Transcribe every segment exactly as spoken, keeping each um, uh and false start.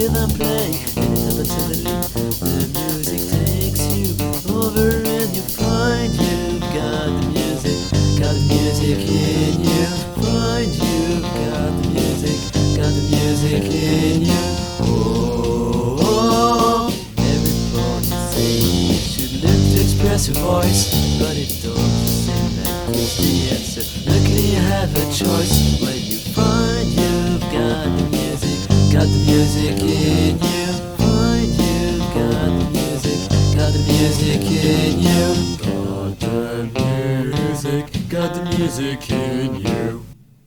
rhythm playing, inevitably the music takes you over and you find you've got the music, got the music in you. Find you've got the music, got the music in you. Oh, oh, oh. Everybody say you should learn to express your voice, but it don't seem like it's the answer. Luckily you have a choice when you find you've got the music, got the music in you. Find you've got the music, got the music in you. Got the music, got the music in you.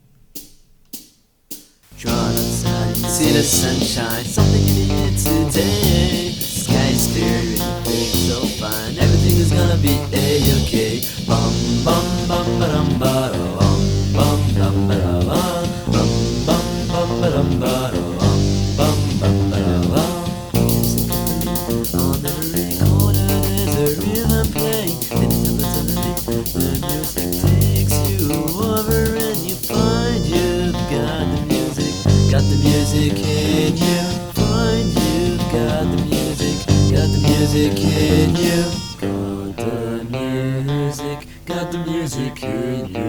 Drawn outside and see the sunshine, something in the air today. The sky is clear and you feel so fine, everything is gonna be A-okay. Bum bum bum ba dum ba dum, bum bum ba da bum, bum bum bum ba dum ba dum, bum bum ba da bum. On every corner there's a rhythm playing, and inevitably the music takes you over and you find you've got the music, got the music in you. Find you've got the music, got the music in you. Got the music, got the music in you.